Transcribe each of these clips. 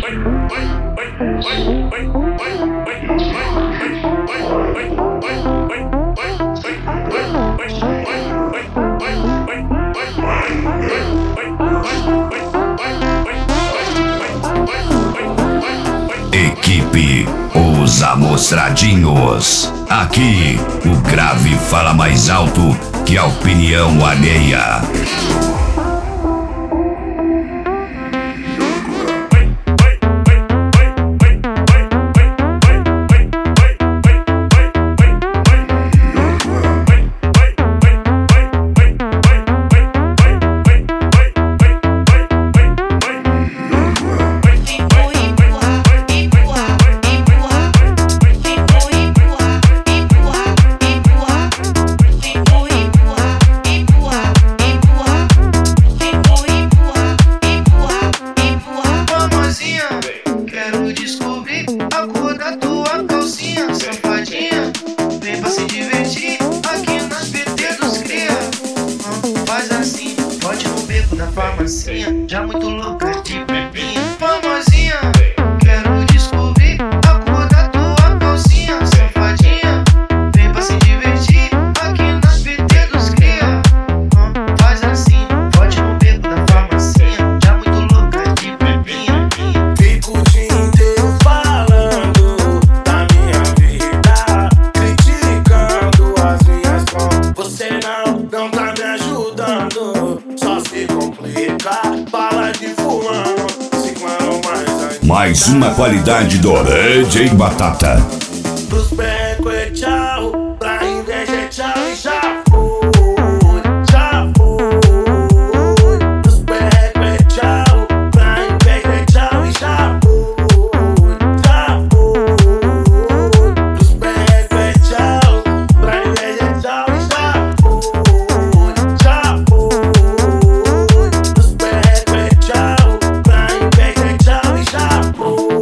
Equipe Os Amostradinhos. Aqui o grave fala mais alto que a opinião alheia. Quero descobrir a cor da tua calcinha, safadinha. Vem pra se divertir aqui nas PT dos cria. Faz assim, pode no beco da farmacinha, já muito louca de pepinha. Famosinha, quero descobrir a cor da tua calcinha, safadinha. Vem pra se divertir aqui nas PT dos cria. Faz assim, pode no beco da farmacinha, já muito louca de pepinha. Mais uma qualidade do DJ Batata. Pros becos é tchau, pra inveja é tchau e já foi, já foi. Pros becos é tchau, pra inveja é tchau e já foi, já foi. Pros becos é tchau, pra inveja é tchau e já foi, já foi. Pros becos é tchau, pra inveja é tchau e já foi.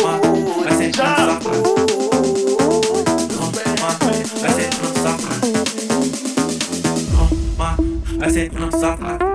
Vai ser no sofá.